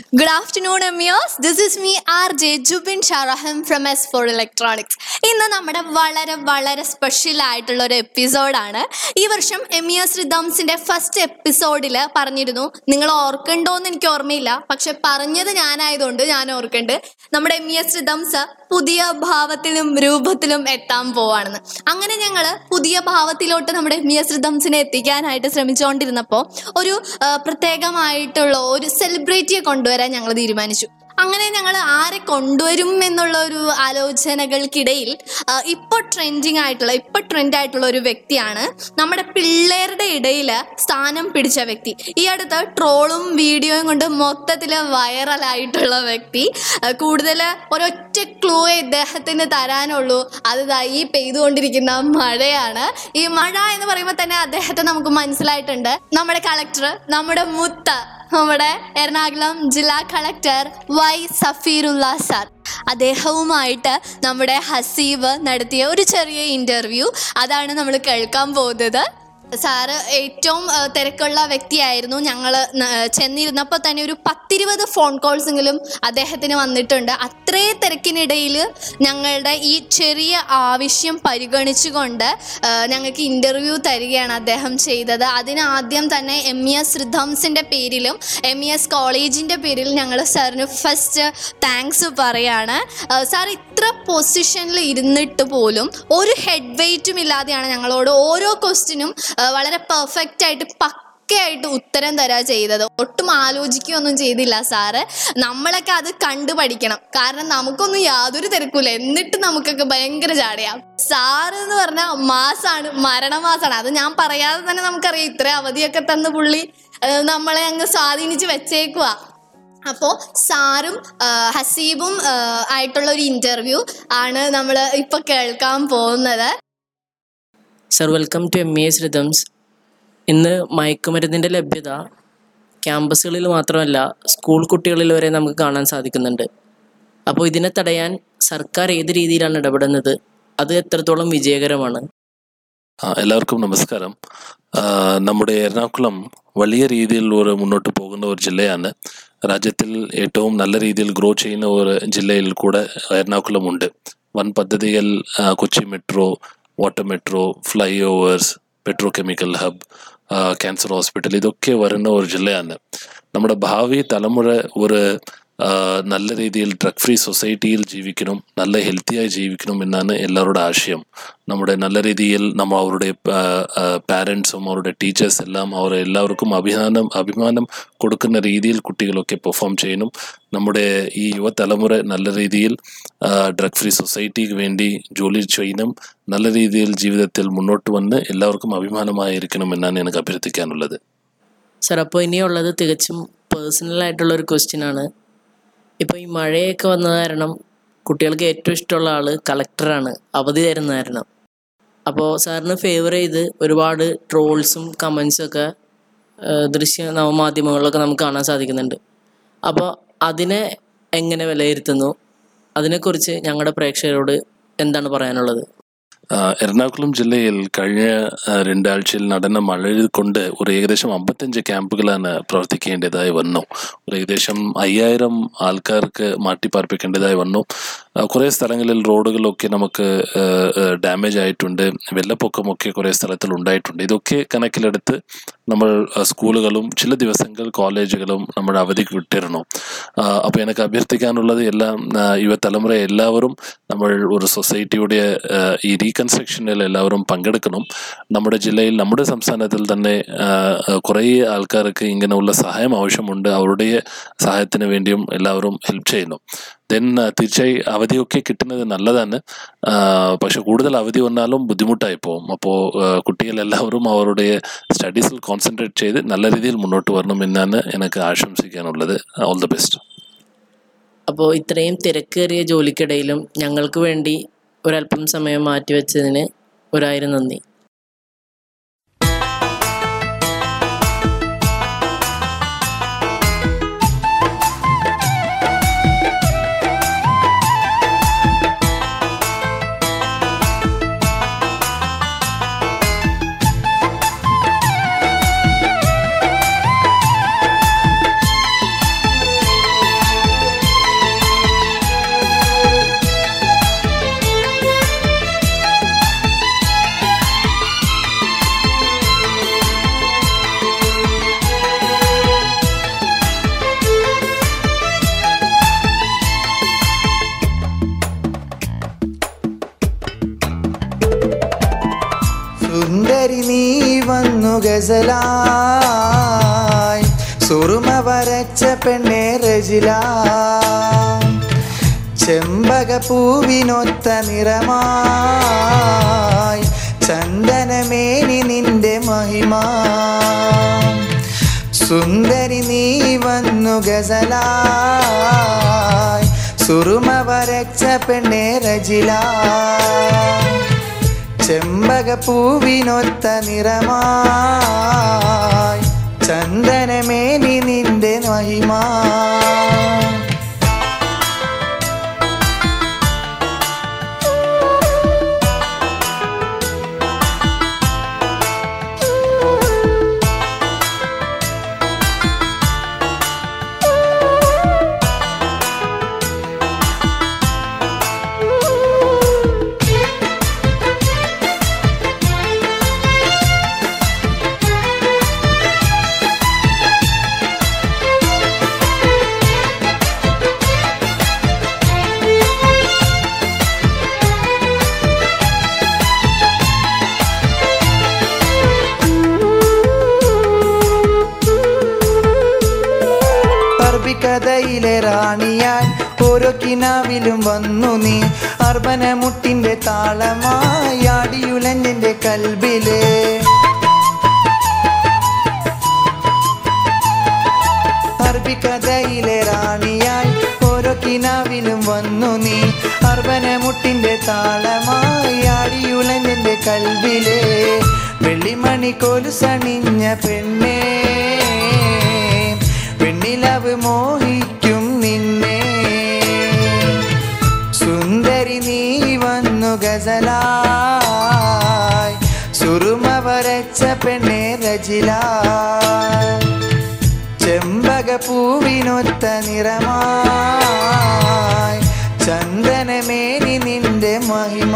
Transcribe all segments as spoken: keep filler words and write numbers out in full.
Good afternoon, M E Os. This is me, R J Jubin Sharahan from S four Electronics. ഇന്ന് നമ്മുടെ വളരെ വളരെ special ആയിട്ടുള്ള ഒരു എപ്പിസോഡാണ്. ഈ വർഷം എം ഇ എസ് റിതംസിൻ്റെ ഫസ്റ്റ് എപ്പിസോഡിൽ പറഞ്ഞിരുന്നു, നിങ്ങൾ ഓർക്കണ്ടോയെന്ന് എനിക്ക് ഓർമ്മയില്ല, പക്ഷെ പറഞ്ഞത് ഞാനായതുകൊണ്ട് ഞാൻ ഓർക്കുന്നുണ്ട്. നമ്മുടെ എം ഇ എസ് റിതംസ് പുതിയ ഭാവത്തിലും രൂപത്തിലും എത്താൻ പോവാണെന്ന്. അങ്ങനെ ഞങ്ങൾ പുതിയ ഭാവത്തിലോട്ട് നമ്മുടെ എം ഇ എസ് റിതംസിനെ എത്തിക്കാനായിട്ട് ശ്രമിച്ചുകൊണ്ടിരുന്നപ്പോൾ ഒരു പ്രത്യേകമായിട്ടുള്ള ഒരു സെലിബ്രിറ്റിയെ കൊണ്ടുവരാൻ ഞങ്ങൾ തീരുമാനിച്ചു. അങ്ങനെ ഞങ്ങൾ ആരെ കൊണ്ടുവരും എന്നുള്ള ഒരു ആലോചനകൾക്കിടയിൽ ഇപ്പോൾ ട്രെൻഡിങ് ആയിട്ടുള്ള ഇപ്പോൾ ട്രെൻഡ് ആയിട്ടുള്ള ഒരു വ്യക്തിയാണ് നമ്മുടെ പിള്ളേരുടെ ഇടയിൽ സ്ഥാനം പിടിച്ച വ്യക്തി. ഈ അടുത്ത് ട്രോളും വീഡിയോയും കൊണ്ട് മൊത്തത്തിൽ വൈറലായിട്ടുള്ള വ്യക്തി. കൂടുതൽ ഒരൊറ്റ ക്ലൂ ഇദ്ദേഹത്തിന് തരാനുള്ളൂ, അത് ഈ പെയ്തുകൊണ്ടിരിക്കുന്ന മഴയാണ്. ഈ മഴ എന്ന് പറയുമ്പോൾ തന്നെ അദ്ദേഹത്തെ നമുക്ക് മനസ്സിലായിട്ടുണ്ട്. നമ്മുടെ കളക്ടർ, നമ്മുടെ മുത്ത, നമ്മുടെ എറണാകുളം ജില്ലാ കളക്ടർ വൈ സഫീറുള്ള സാർ. അദ്ദേഹവുമായിട്ട് നമ്മുടെ ഹസീബ് നടത്തിയ ഒരു ചെറിയ ഇൻ്റർവ്യൂ, അതാണ് നമ്മൾ കേൾക്കാൻ പോകുന്നത്. സാറ് ഏറ്റവും തിരക്കുള്ള വ്യക്തിയായിരുന്നു. ഞങ്ങൾ ചെന്നിരുന്നപ്പോൾ തന്നെ ഒരു പത്തിരുപത് ഫോൺ കോൾസെങ്കിലും അദ്ദേഹത്തിന് വന്നിട്ടുണ്ട്. അത്രേ തിരക്കിനിടയിൽ ഞങ്ങളുടെ ഈ ചെറിയ ആവശ്യം പരിഗണിച്ചുകൊണ്ട് ഞങ്ങൾക്ക് ഇൻ്റർവ്യൂ തരികയാണ് അദ്ദേഹം ചെയ്തത്. അതിന് ആദ്യം തന്നെ എം ഇ എസ് റിതംസിൻ്റെ പേരിലും എം ഇ എസ് കോളേജിൻ്റെ പേരിൽ ഞങ്ങൾ സാറിന് ഫസ്റ്റ് താങ്ക്സ് പറയാണ്. സാർ ഇത്ര പൊസിഷനിൽ ഇരുന്നിട്ട് പോലും ഒരു ഹെഡ് വെയ്റ്റും ഇല്ലാതെയാണ് ഞങ്ങളോട് ഓരോ ക്വസ്റ്റിനും വളരെ പെർഫെക്റ്റ് ആയിട്ട് പക്കയായിട്ട് ഉത്തരം തരാ ചെയ്തത്. ഒട്ടും ആലോചിക്കുകയൊന്നും ചെയ്തില്ല സാറ്. നമ്മളൊക്കെ അത് കണ്ടു പഠിക്കണം, കാരണം നമുക്കൊന്നും യാതൊരു തിരക്കില്ല, എന്നിട്ട് നമുക്കൊക്കെ ഭയങ്കര ചാടയാ. സാറ് എന്ന് പറഞ്ഞാൽ മാസാണ്, മരണമാസാണ്. അത് ഞാൻ പറയാതെ തന്നെ നമുക്കറിയാം. ഇത്ര അവധിയൊക്കെ തന്ന് പുള്ളി നമ്മളെ അങ്ങ് സ്വാധീനിച്ച് വെച്ചേക്കുക. അപ്പോൾ സാറും ഹസീബും ആയിട്ടുള്ള ഒരു ഇൻ്റർവ്യൂ ആണ് നമ്മൾ ഇപ്പോൾ കേൾക്കാൻ പോകുന്നത്. Sir, welcome to M E S rhythms. ഇന്ന് മയക്കുമരുന്നിൻ്റെ ലഭ്യത ക്യാമ്പസുകളിൽ മാത്രമല്ല സ്കൂൾ കുട്ടികളിൽ വരെ നമുക്ക് കാണാൻ സാധിക്കുന്നുണ്ട്. അപ്പോൾ ഇതിനെ തടയാൻ സർക്കാർ ഏത് രീതിയിലാണ് ഇടപെടുന്നത്, അത് എത്രത്തോളം വിജയകരമാണ്? എല്ലാവർക്കും നമസ്കാരം. നമ്മുടെ എറണാകുളം വലിയ രീതിയിൽ ഒരു മുന്നോട്ട് പോകുന്ന ഒരു ജില്ലയാണ്. രാജ്യത്തിൽ ഏറ്റവും നല്ല രീതിയിൽ ഗ്രോ ചെയ്യുന്ന ഒരു ജില്ലയിൽ കൂടെ എറണാകുളം ഉണ്ട്. വൻ പദ്ധതികൾ, Kochi metro, water metro, flyovers, petrochemical hub, cancer hospital, ഇതൊക്കെ വരുന്ന ഒരു ജില്ലയാണ്. നമ്മുടെ ഭാവി തലമുറ ഒരു നല്ല രീതിയിൽ ഡ്രഗ് ഫ്രീ സൊസൈറ്റിയിൽ ജീവിക്കണം, നല്ല ഹെൽത്തിയായി ജീവിക്കണം എന്നാണ് എല്ലാവരുടെ ആശയം. നമ്മുടെ നല്ല രീതിയിൽ നമ്മൾ അവരുടെ പാരൻസും അവരുടെ ടീച്ചേഴ്സ് എല്ലാം അവർ എല്ലാവർക്കും അഭിമാനം അഭിമാനം കൊടുക്കുന്ന രീതിയിൽ കുട്ടികളൊക്കെ പെർഫോം ചെയ്യണം. നമ്മുടെ ഈ യുവതലമുറ നല്ല രീതിയിൽ ഡ്രഗ് ഫ്രീ സൊസൈറ്റിക്ക് വേണ്ടി ജോലി ചെയ്യണം, നല്ല രീതിയിൽ ജീവിതത്തിൽ മുന്നോട്ട് വന്ന് എല്ലാവർക്കും അഭിമാനമായിരിക്കണം എന്നാണ് എനിക്ക് അഭ്യർത്ഥിക്കാനുള്ളത്. സർ, അപ്പോൾ ഇനിയുള്ളത് തികച്ചും പേഴ്സണലായിട്ടുള്ളൊരു ക്വസ്റ്റ്യൻ ആണ്. ഇപ്പോൾ ഈ മഴയൊക്കെ വന്ന കാരണം കുട്ടികൾക്ക് ഏറ്റവും ഇഷ്ടമുള്ള ആൾ കളക്ടറാണ്, അവധി തരുന്ന കാരണം. അപ്പോൾ സാറിന് ഫേവർ ചെയ്ത് ഒരുപാട് ട്രോൾസും കമൻസും ഒക്കെ ദൃശ്യ നവമാധ്യമങ്ങളിലൊക്കെ നമുക്ക് കാണാൻ സാധിക്കുന്നുണ്ട്. അപ്പോൾ അതിനെ എങ്ങനെ വിലയിരുത്തുന്നു? അതിനെക്കുറിച്ച് ഞങ്ങളുടെ പ്രേക്ഷകരോട് എന്താണ് പറയാനുള്ളത്? എറണാകുളം ജില്ലയിൽ കഴിഞ്ഞ രണ്ടാഴ്ചയിൽ നടന്ന മഴ കൊണ്ട് ഒരു ഏകദേശം അമ്പത്തഞ്ച് ക്യാമ്പുകളാണ് പ്രവർത്തിക്കേണ്ടതായി വന്നു. ഒരു ഏകദേശം അയ്യായിരം ആൾക്കാർക്ക് മാറ്റിപ്പാർപ്പിക്കേണ്ടതായി വന്നു. കുറേ സ്ഥലങ്ങളിൽ റോഡുകളൊക്കെ നമുക്ക് ഡാമേജ് ആയിട്ടുണ്ട്, വെള്ളപ്പൊക്കമൊക്കെ കുറേ സ്ഥലത്തിൽ ഉണ്ടായിട്ടുണ്ട്. ഇതൊക്കെ കണക്കിലെടുത്ത് നമ്മൾ സ്കൂളുകളും ചില ദിവസങ്ങൾ കോളേജുകളും നമ്മൾ അവധിക്ക് വിട്ടിരുന്നു. അപ്പോൾ എനിക്ക് അഭ്യർത്ഥിക്കാനുള്ളത് എല്ലാം യുവതലമുറ എല്ലാവരും നമ്മൾ ഒരു സൊസൈറ്റിയുടെ ഈ റീകൺസ്ട്രക്ഷനിൽ എല്ലാവരും പങ്കെടുക്കണം. നമ്മുടെ ജില്ലയിൽ, നമ്മുടെ സംസ്ഥാനത്തിൽ തന്നെ കുറേ ആൾക്കാർക്ക് ഇങ്ങനെയുള്ള സഹായം ആവശ്യമുണ്ട്. അവരുടെ സഹായത്തിന് വേണ്ടിയും എല്ലാവരും ഹെൽപ്പ് ചെയ്യുന്നു. ദെൻ തീർച്ചയായും അവധിയൊക്കെ കിട്ടുന്നത് നല്ലതാണ്, പക്ഷെ കൂടുതൽ അവധി വന്നാലും ബുദ്ധിമുട്ടായി പോകും. അപ്പോൾ കുട്ടികളെല്ലാവരും അവരുടെ സ്റ്റഡീസിൽ കോൺസെൻട്രേറ്റ് ചെയ്ത് നല്ല രീതിയിൽ മുന്നോട്ട് വരണം എന്നാണ് എനിക്ക് ആശംസിക്കാനുള്ളത്. All the best. അപ്പോൾ ഇത്രയും തിരക്കേറിയ ജോലിക്കിടയിലും ഞങ്ങൾക്ക് വേണ്ടി ഒരല്പം സമയം മാറ്റിവെച്ചതിന് ഒരായിരം നന്ദി. ഗസലായി സുറുമ വരച്ച പെണ്ണേ റജില ചെമ്പക പൂവിനൊത്ത നിറമായി ചന്ദനമേനി നിന്റെ മഹിമ സുന്ദരി നീ വന്നു ഗസലായി സുറുമ വരച്ച പെണ്ണേ റജില ചെമ്പക പൂവിനൊത്ത നിറമായി ചന്ദനമേനി നിന്റെ മഹിമ കഥയിലെ റാണിയാൻ ഓരോ കിനാവിലും വന്നു നീ അർബനമുട്ടിന്റെ താളമായി ആടിയുലഞ്ഞെന്റെ കൽബിലെ അറബി കഥയിലെ റാണിയായി ഓരോ കിനാവിലും വന്നു നീ അർബനമുട്ടിന്റെ താളമായി ആടിയുലഞ്ഞെന്റെ കൽബിലെ വെള്ളിമണി കൊലുസണിഞ്ഞ പെണ്ണേ വെണ്ണിലവ് മോഹിക്കും നിന്നെ സുന്ദരി നീ വന്നു ഗസലായി സുറുമ വരച്ച പെണ്ണേ റജില ചെമ്പക പൂവിനൊത്ത നിറമായി ചന്ദനമേനി നിന്റെ മഹിമ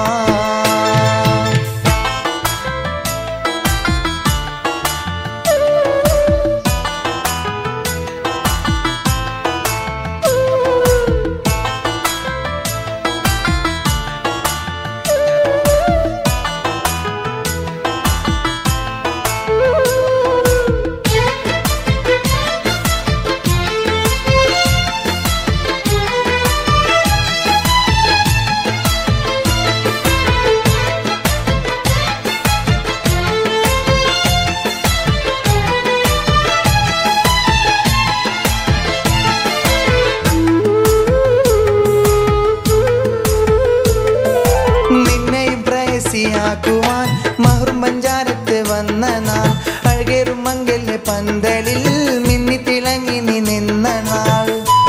ാക്കുവാൻ മഹറും പഞ്ചാരത്ത് വന്ന നാൾ അഴകേറും മംഗല്യ പന്തലിൽ മിന്നി തിളങ്ങി നീ നിന്ന നാൾ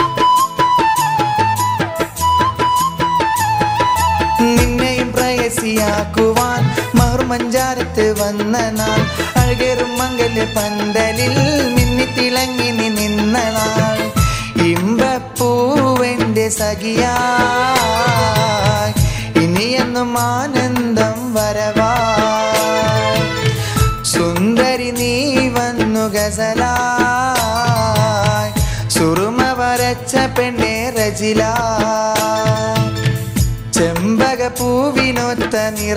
നിന്നെയും പ്രയസിയാക്കുവാൻ മഹറും പഞ്ചാരത്ത് വന്ന നാൾ അഴകേറും മംഗല്യ പന്തലിൽ മിന്നി തിളങ്ങി നീ നിന്ന നാൾ ഇമ്പപ്പൂവെന്റെ സഖിയായി ഇനിയെന്നും ആനന്ദം വരവായി സുന്ദരി നീ വന്നു ഗസലായി സുറുമ വരച്ച പെണ്ണേ റജില ചെമ്പക പൂവിനൊത്ത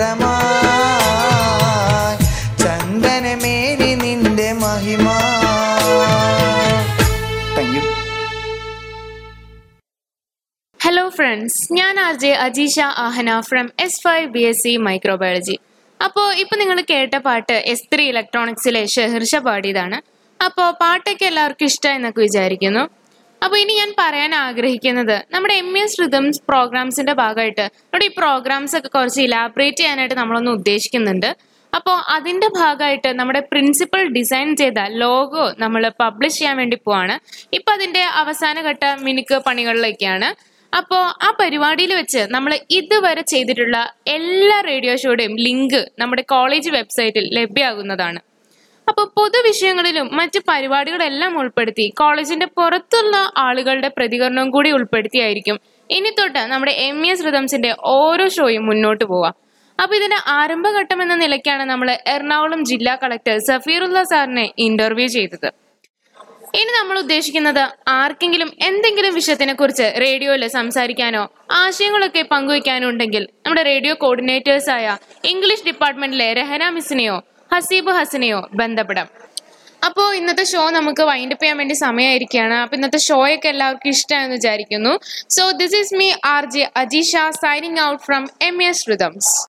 നിറമായി ചന്ദനമേനി നിന്റെ മഹിമ. Thank you. ഹലോ ഫ്രണ്ട്സ്, ഞാൻ R J Ajeesha Aahana from S five B S C microbiology. അപ്പോൾ ഇപ്പോൾ നിങ്ങൾ കേട്ട പാട്ട് എസ് ത്രീ ഇലക്ട്രോണിക്സിലെ ഷെഹിർഷ പാടിയതാണ്. അപ്പോൾ പാട്ടൊക്കെ എല്ലാവർക്കും ഇഷ്ടമായി എന്നൊക്കെ വിചാരിക്കുന്നു. അപ്പോൾ ഇനി ഞാൻ പറയാൻ ആഗ്രഹിക്കുന്നത് നമ്മുടെ എം എസ് റിതംസ് പ്രോഗ്രാംസിൻ്റെ ഭാഗമായിട്ട് നമ്മുടെ ഈ പ്രോഗ്രാംസ് ഒക്കെ കുറച്ച് ഇലാബറേറ്റ് ചെയ്യാനായിട്ട് നമ്മളൊന്ന് ഉദ്ദേശിക്കുന്നുണ്ട്. അപ്പോൾ അതിൻ്റെ ഭാഗമായിട്ട് നമ്മുടെ പ്രിൻസിപ്പൽ ഡിസൈൻ ചെയ്ത ലോഗോ നമ്മൾ പബ്ലിഷ് ചെയ്യാൻ വേണ്ടി പോവാണ്. ഇപ്പം അതിൻ്റെ അവസാനഘട്ട മിനുക്ക് പണികളിലൊക്കെയാണ്. അപ്പോൾ ആ പരിപാടിയിൽ വെച്ച് നമ്മൾ ഇതുവരെ ചെയ്തിട്ടുള്ള എല്ലാ റേഡിയോ ഷോയുടെയും ലിങ്ക് നമ്മുടെ കോളേജ് വെബ്സൈറ്റിൽ ലഭ്യമാകുന്നതാണ്. അപ്പോൾ പൊതുവിഷയങ്ങളിലും മറ്റ് പരിപാടികളെല്ലാം ഉൾപ്പെടുത്തി കോളേജിന്റെ പുറത്തുള്ള ആളുകളുടെ പ്രതികരണവും കൂടി ഉൾപ്പെടുത്തിയായിരിക്കും ഇനി തൊട്ട് നമ്മുടെ എം ഇ എസ് റിതംസിന്റെ ഓരോ ഷോയും മുന്നോട്ട് പോവാം. അപ്പോൾ ഇതിന്റെ ആരംഭഘട്ടം എന്ന നിലയ്ക്കാണ് നമ്മൾ എറണാകുളം ജില്ലാ കളക്ടർ സഫീറുള്ള സാറിനെ ഇന്റർവ്യൂ ചെയ്തത്. ഇനി നമ്മൾ ഉദ്ദേശിക്കുന്നത് ആർക്കെങ്കിലും എന്തെങ്കിലും വിഷയത്തിനെ കുറിച്ച് റേഡിയോയിൽ സംസാരിക്കാനോ ആശയങ്ങളൊക്കെ പങ്കുവയ്ക്കാനോ ഉണ്ടെങ്കിൽ നമ്മുടെ റേഡിയോ കോർഡിനേറ്റേഴ്സായ ഇംഗ്ലീഷ് ഡിപ്പാർട്ട്മെന്റിലെ രഹന മിസ്സിനെയോ ഹസീബ് ഹസനെയോ ബന്ധപ്പെടാം. അപ്പോൾ ഇന്നത്തെ ഷോ നമുക്ക് വൈൻഡപ്പ് ചെയ്യാൻ വേണ്ടി സമയമായിരിക്കുകയാണ്. അപ്പോൾ ഇന്നത്തെ ഷോയൊക്കെ എല്ലാവർക്കും ഇഷ്ടമായെന്ന് വിചാരിക്കുന്നു. So this is me R J Ajeesha signing out from M S rhythms.